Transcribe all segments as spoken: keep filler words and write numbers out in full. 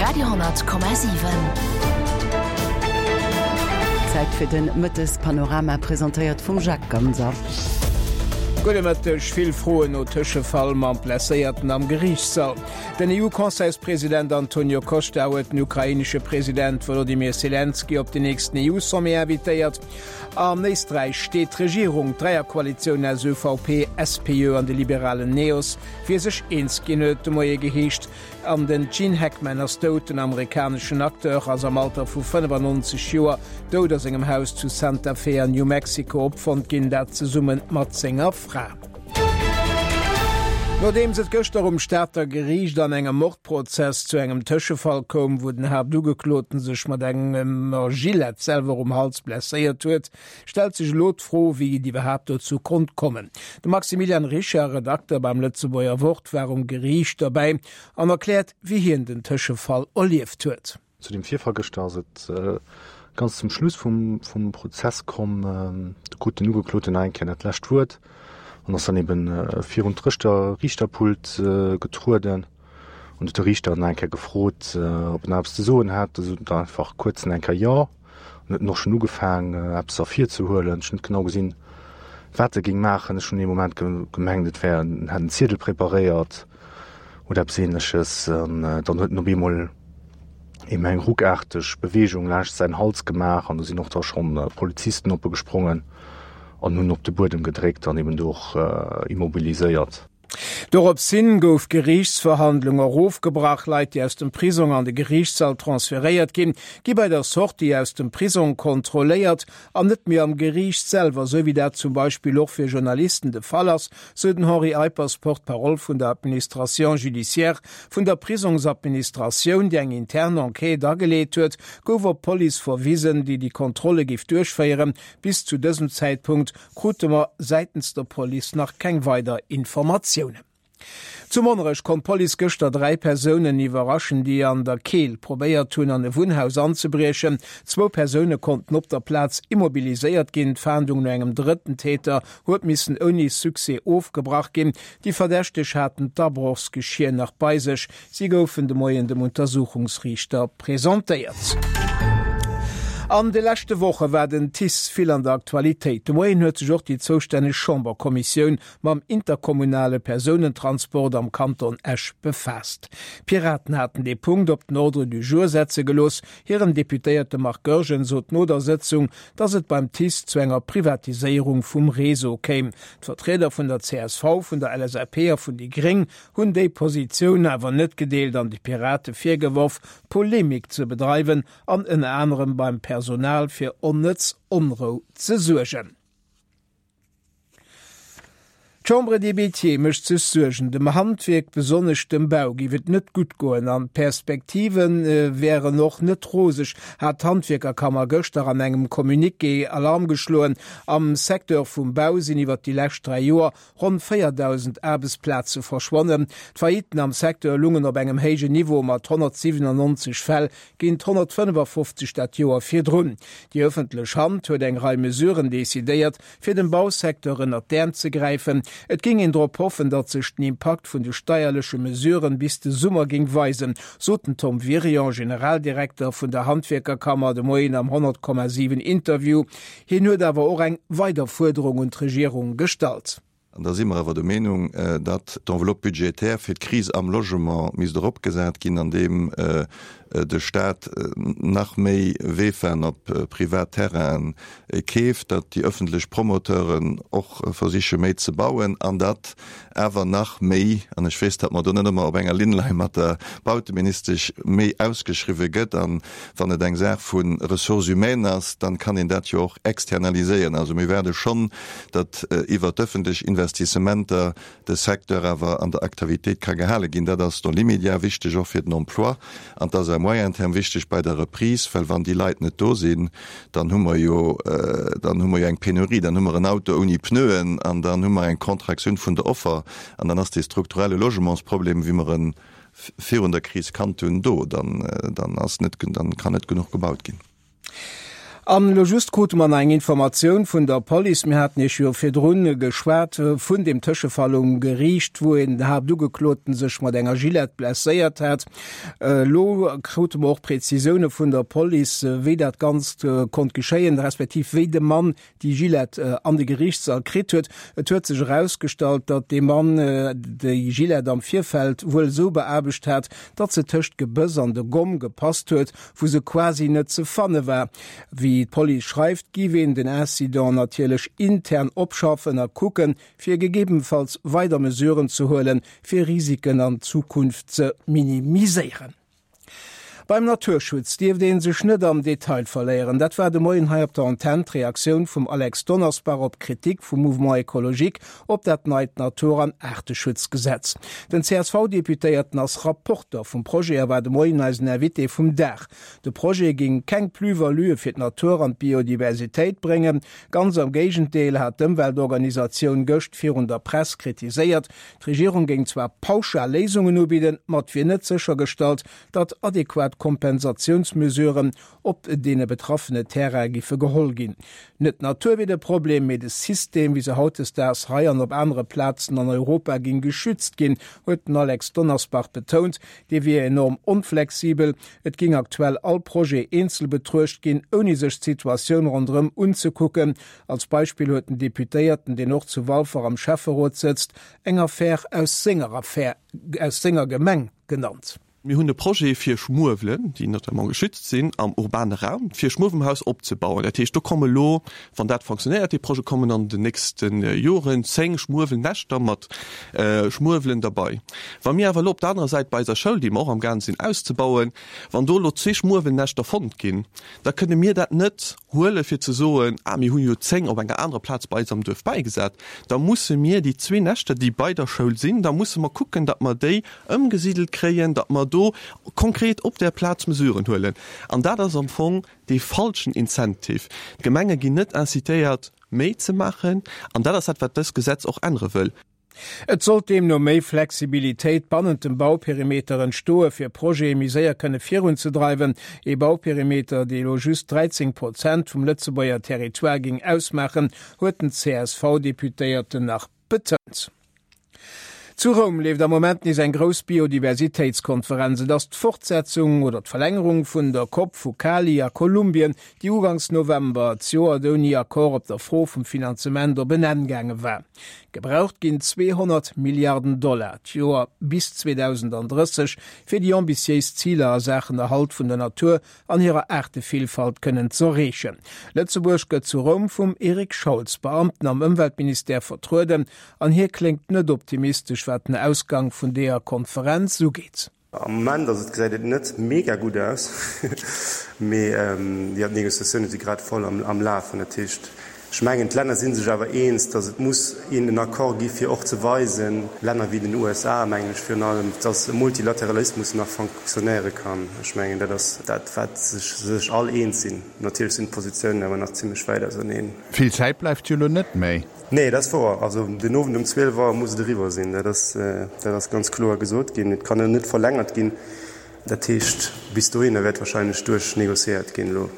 Radio,zero Komma sieben. Zeit für den Mittes Panorama präsentiert von Jacques Ganser. Gutech vill froen o Tësche Fall man plaéierten am Gerichtssaal. Den E U-Konseilspräsident Antonio Costa huet den ukrainische Präsident Volodymyr Zelensky op den nächsten E U-Sommet invitéiert. Am Österreich steht Regierung dreier Koalition als ÖVP, S P Ö an de liberalen Neos fir sech eenskinnete Moie geheescht an den Gene Hackman als doten amerikanischen Akteur as am Alter vu fünfundneunzig Joer dout aus engem Haus zu Santa Fe an New Mexico opfand ginn dat ze summen mat Sänger Fra. Nodem se gëchter um Staater Gericht an engem Mordprozess zu engem Tëschefall kom, wo den Herr Dugekloten sech mat engem Gillet selber um Hals blesséiert huet, stel sich lot froh, wie die überhaupt zu Grund kommen. De Maximilian Richer, Redakteur beim Lützeburger Wort, war um Gericht dabei an erklärt, wie hi in den Tëschefall erlieft huet. Zu dem Vierfallgestartet äh, ganz zum Schluss vom, vom Prozess kom äh, de gute Dugekloten einkennet lächt huet. Und das dann eben äh, vier und Richter Richterpult äh, getruden und der Richter hat einkehr gefroht, äh, ob er abs so hat, also da einfach kurz ein einkehr ja und noch schon gefangen äh, abs auf vier zu holen, schon genau gesehen, was er ging machen, ist schon im Moment gemengt werden, hat ein Zettel präpariert oder absehnisches, äh, dann hat noch einmal eben eine ruckartige Bewegung leicht seinen Hals gemacht und da sind noch da schon äh, Polizisten gesprungen. Und nun op de Boden gedrégt an eben durch äh, immobiliséiert. Dorop sinn gouf Gerichtsverhandlungen aufgebracht, Leiit die aus dem Prison an de Gerichtssaal transferiert gin, gi bei der Sort die aus dem Prison kontrolliert, an net mir am Gericht selber, so wie dat zum Beispiel auch für Journalisten de Fall ass, so den Henri Eipers Portparole vun der Administration judiciaire vun der Prisonsadministration, die eng interne Enquete dargelegt huet, gower Poli verwiesen, die die Kontrolle gif durchfeieren. Bis zu diesem Zeitpunkt krutemer seitens der Poli nach keng weiter Informationen. Zum Onrech kon Poli gëchter drei Personen iwwerraschen, die an der Keel probéiert hunn an e Wohnhaus anzubrechen. Zwo Personen konnten op der Platz immobiliséiert ginn. Fahndung no engem dritten Täter huet missen oni Suse aufgebracht gin. Die Verdächtech hatten d'Abbruchsgeschirr nach bei sech. Sie goufen de Moien dem Untersuchungsrichter präsentéiert. An de letzte Woche werden T I S viel an der Aktualität. De Moien huet sich auch die zuständige Chamberkommission mam interkommunale Personentransport am Kanton Esch befasst. Piraten hatten de Punkt op d'Ordre du Jour Sätze gelos. Hieren Deputéierte Marc Görgen so d' Nodersetzung, dass et beim T I S zu enger Privatisierung vum Reso käm. D'Vertreter vun der C S V, vun der L S R P vun die Gring hunn déi Position awer net gedeelt an die Pirate firgeworf, Polemik zu betreiben, an en anderem beim Personal Personal fir onnetz Onro ze suergen. Chambre des Métiers mecht ze suergen, dem Handwerk besonnech dem Bau giwet net gut goen an Perspektiven äh, wäre noch net rosig, hat Handwerkerkammer Göster an engem Kommuniké Alarm geschloen. Am Sektor vum Bau sinn iwwer die lächt drei Joer rund viertausend Erbesplätze verschwonnen. D'Failliten am Sektor lungen op engem héige Niveau mat hundertsiebenundneunzig Fäll ginint hundertfünfundfünfzig dat Joer fir drun. Die öffentliche Hand huet eng Reihe Mesuren desideiert, fir den Bausektor in der Dern zu greifen. Et ging in drop hoffen, dat sech den Impact vun de steierliche Mesuren bis de Summer ging weisen, soten Tom Virion, Generaldirektor vun der Handwerkerkammer de Moien am hundert Komma sieben Interview, hin huet awer auch eng Weiterforderung und Regierung stalt. Und da sind wir aber der Meinung, äh, dass d'Enveloppe budgetär für die Krise am Logement mis derop gesät gin, an dem äh, de Staat äh, nach méi Wefen op äh, Privatterrain äh, käft, dat die öffentlich Promoteuren och äh, versiche méi ze bauen, an dat ewer nach méi an ech fest hat man immer op enger Linleim hat der bauteministerisch méi ausgeschriwe gëtt, an wann et eng Sach vun Ressourcehumäners, dann kann in dat jo auch externaliseieren. Also mir werde schon dat äh, iwwer öffentlich Investissementer de Sektor awer an der Aktivität kann gehale gin, dat das der Limit ja wichtig auch fir den Emploi, an das er moientherm wichtig bei der Reprise, weil wann die Leiit net do sinn, dann hummer jo äh, dann hummer jo eng Penurie, dann hummer ein Auto uni Pneuen, an dann hummer eng Kontraktion vun der Offer, an dann ass die strukturelle Logementsproblem, wie man vir der Krise kann tun do, dann, äh, dann, net, dann kann net genug gebaut gin. Am lo just gut man eng Information vun der Poli mir hat nicht fir Drne geschwert vun dem Tschefallung riecht, wo en hab du gekloten sech mat enger Gillette blessiert hat. Äh, lo krut auch Präzisioune vun der Poli äh, wie dat ganz äh, kon geschéien respektiv we de Mann die Gillette äh, an de Gerichtssaal krit huet. Et huet sech herausgestalt, dat de Mann äh, de Gillette am Vierfeld wohl so beerbecht hat, dat ze töcht gebös an de Gomm gepasst huet, wo se quasi net ze fanne war. Wie Wie Poli schreift, giwen den Incident natürlich intern opschaffen er gucken, fir gegebenenfalls weiter Mesuren zu holen, fir Risiken an Zukunft zu minimisieren. Beim Naturschutz Dief den sech net am Detail verleieren, dat war de moien ha op der Antentreaktion vum Alex Donnersbar op Kritik vum Mouvement Ekologik op dat Neid Natur an Erchteschutzgesetz. Den C S V-Deputéierten als Rapporter vum Projekt war de moien als Erwite vum Dach. De Projekt ging keng Plüverlüe fir d Natur an Biodiversitéit bringen. Ganz am Gegendeel hat d'Umweltorganisation Göcht vir der Press kritiséiert. D'Regierung ging zwar pauschal Lesungen ubieden, mat fir net secher stalt, dat adäquat Kompensationsmesuren op dee betroffene Terragife geholl gin. Net naturwide Problem mit dem System, wie se hautes ders Reiern op andere Plätzen an Europa gin geschützt gin, huet Alex Donnersbach betont, de wie enorm unflexibel. Et ging aktuell all Projekt einzel betrucht gin, oni sech Situation rundrum unzugucken. Als Beispiel hueten Deputéierten, den noch zu Walfer am Schäferrot sitzt, enger Fair aus Singeraffaire aus Singergemeng genannt. Wir hunn de Projekt fir Schmuwelen, die not geschützt sinn am urbane Raum fir Schmuwenhaus opbauen. Der Techt komme lo van dat funktioniert die Projekt kommen an de nächsten äh, Joren zeng Schmuwen nächter mat äh, Schmuwelen dabei. Wa mir awer op anderer Seite bei der Schul die auch am ganz sinn auszubauen, wann do lo zwe Schmuwen nächter fond gin, da könne mir dat net hole fir zu soen a mir hun jo zeng op en andere Platz beisam dürf beigesat. Da muss mir die zwe Nächte, die bei der Schul sinn, da muss man gucken, dat man déi ëmgesiedelt kreien, dat man do konkret op der Platz mesuren hullen. An dat as am Fong de falschen Incentiv. Gemenge gi net incitéiert méi ze machen, an dat hat wat das Gesetz auch andere will. Et sollt dem no méi Flexibilitéit bannnen dem Bauperimeteren Stoe fir Projekt miséier kënne virun zu treiben, e Bauperimeter, de lo just dreizehn Prozent vum Lützebauer Territoire ging ausmachen, hueten C S V-Deputéierte nach betont. Zu Rom lebt am Moment is ein groß Biodiversitätskonferenz, das d' Fortsetzung oder d' Verlängerung vun der COP vu Cali a Kolumbien, die ugangs November Zioadoni Akkor op der Fro vum Finanzement benenngänge war. Gebraucht ginn zweihundert Milliarden Dollar Joer bis zweitausenddreißig fir die ambitiees Ziele a Sachen Erhalt vun der Natur an ihrer Artevielfalt können zu rechen. Lützeburg gëtt zu Rom vum Erik Scholz, Beamten am Umweltminister vertruden, an hier klingt net optimistisch wat den Ausgang vun der Konferenz so geht. Am Mann dat het gesäidet net mega gut aus méi ähm, die Negociationune die grad voll am, am La vun der Tischcht. Schmengend Länder sind sich aber eins, dass es muss in den Akkord gibt, für auch zu weisen, Länder wie den U S A, eigentlich für allem, dass Multilateralismus noch funktionieren kann. Ich meine, das, das wird sich, sich alle eins sind. Natürlich sind Positionen aber noch ziemlich weit so nehmen. Viel Zeit bleibt ja nicht mehr. Nee, das vor. Also, den Ofen um zwölf Uhr muss drüber sein. Das, äh, das ist ganz klar gesagt gehen. Das kann ja nicht verlängert gehen. Der Tisch bis dahin wird wahrscheinlich durchnegociiert gehen. Lo.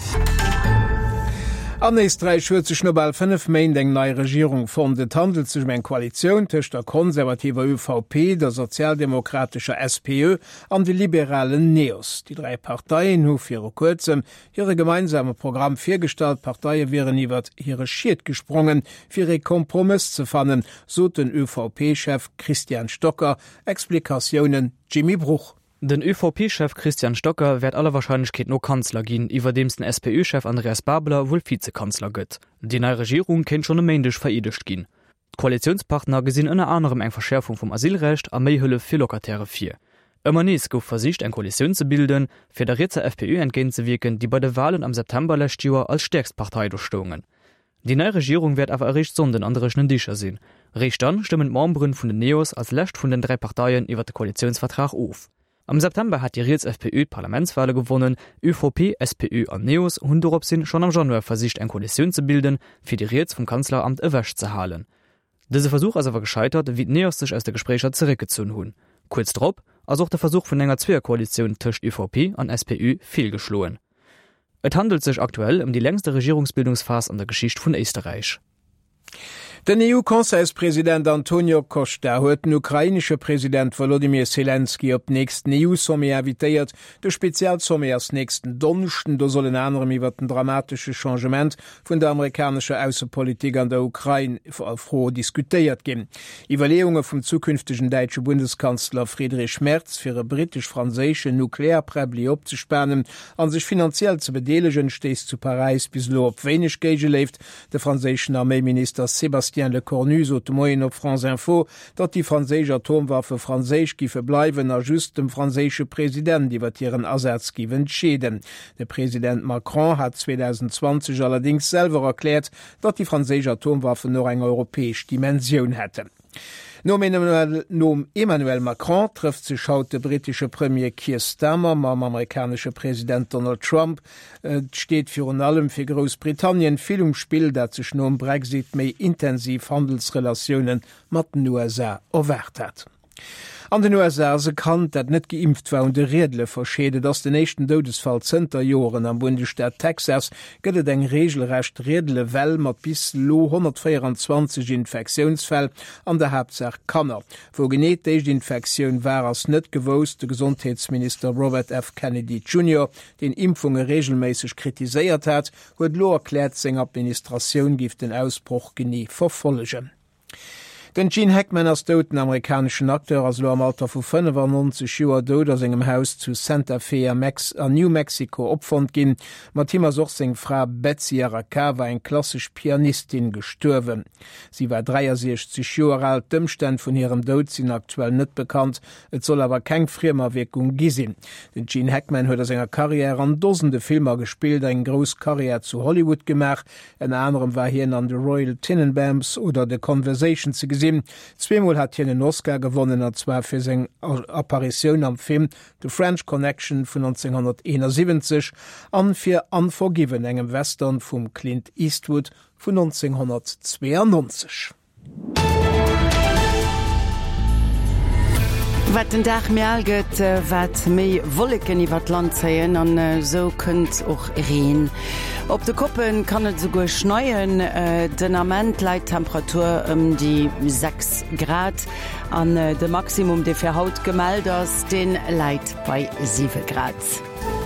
Am Eestreich huet sech nobel fënf Main eng neii Regierung formt handelt sech eng Koalition tech der konservativer U V P, der sozialdemokratischer S P Ö an de liberalen Neos. Die drei Parteien hu fir kurzem hire gemeinsame Programm firstalt, Parteiie wären iwwer hire Schiet gesprungen, fir e Kompromiss ze fannen, so den U V P-Chef Christian Stocker, Explikationen Jimmy Bruch. Den Ö V P-Chef Christian Stocker werd aller Wahrscheinlichkeit no Kanzler gin, iwwer dems den S P Ö-Chef Andreas Babler wohl Vizekanzler gëtt. Die neue Regierung kennt schon emmendesch veredigt gin. Koalitionspartner gesinn ënner anderem eng Verschärfung vom Asylrecht a méihëlle fir Lokatäre vier. Immer nees gouf versicht eng Koalition zu bilden, fir der Ritzer F P Ö entgehen zu wirken, die bei de Wahlen am September letztes Jahr als Stärkstpartei durchstungen. Die neue Regierung wird aber errecht sonden andereschen Dicher sinn. Recht dann stimmen Membren vun den Neos als Lächt vun den drei Parteien iwwer den Koalitionsvertrag auf. Am September hat die Riets F P Ö Parlamentswahle gewonnen, Ö V P, S P Ö an Neos hun dorop sinn schon am Januar versicht eng Koalition zu bilden, fir die Riets vom Kanzleramt ewäscht zu halen. Diese Versuch ist aber gescheitert, wie Neos sich aus der Gesprächer zurückgezogen hun. Kurz drauf, als auch der Versuch von enger Zweierkoalition tischt Ö V P an S P Ö fehlgeschlagen. Et handelt sich aktuell um die längste Regierungsbildungsphase an der Geschichte von Österreich. Den E U-Konseilspräsident Antonio Costa huet den ukrainische Präsident Volodymyr Zelensky op nächsten E U-Somme invitéiert, de Spezialsomme als nächsten Donnerchten, da sollen anderem iwwer den dramatische Changement vun der amerikanische Außenpolitik an der Ukraine froh diskutiert gin. Überlegungen vom zukünftigen deutsche Bundeskanzler Friedrich Merz fir e britisch-franzésche Nuklearpräbli opzuspannen, an sich finanziell zu bedelegen, stehst zu Paris bis lo op wenig Gage left, der französischen Armeeminister Sebastian Le Cornu so moien op France Info, dat die franzésche Atomwaffe Franzésch gife bleiwen a just dem franzésche Präsident iwwer ihren Ersatz giwen schäden. Der Präsident Macron hat zwanzig zwanzig allerdings selber erklärt, dat die franzésche Atomwaffe nur eng europäesch Dimension hätte. Nom Emmanuel, nom Emmanuel Macron trifft sich haut der britische Premier Keir Starmer am amerikanische Präsident Donald Trump, äh, steht für und allem für Großbritannien viel um Spiel, dat sich nom Brexit méi intensiv Handelsrelationen mat den U S A erwert hat. An den U S A se kann, dat net geimpft war und de Redle verschede, dats den nächsten Todesfall Zter Joren am Bundesstaat Texas gëtt eng regelrecht Redle Well mat bis lo hundertvierundzwanzig Infektionsfäll an der Hauptsach Kanner. Wo geneet deich die Infektion war ass net gewost, de Gesundheitsminister Robert F. Kennedy Junior den Impfunge regelmäßig kritiséiert hat, huet lo erklärt seg Administration gift den Ausbruch genie verfolgen. Den Gene Hackman als doten amerikanischen Akteur als lo am Alter vu fünfundneunzig Joer dod aus engem Haus zu Santa Fe Max an New Mexico opfand ginn, mat immer soch seg Frau Betsy Arakawa eng klassisch Pianistin gestorwen. Sie war dreiundsechzig Joer alt, Dëmmstand vun ihrem Dod sinn aktuell net bekannt, et soll aber keng friemer Wirkung gisinn. Den Gene Hackman huet er senger Karriere an dosende Filmer gespielt, eng gros Karriere zu Hollywood gemach, en anderem war hien an The Royal Tenenbaums oder The Conversation ze gesinn. Zweimal hat hier den Oscar gewonnen, und zwar für seine Apparition am Film The French Connection von neunzehnhunderteinundsiebzig an für Unforgiven, engem Western vom Clint Eastwood von neunzehnhundertzweiundneunzig. Wat den Dach mehr gëtt, wat méi Wolleken iwwer Land zeien an äh, so kënnt och reen. Op de Koppen kann et so go schneien, äh, den Amment leit Temperatur um die sechs Grad an äh, de Maximum de fir Haut gemeld ass den Leiit bei sieben Grad.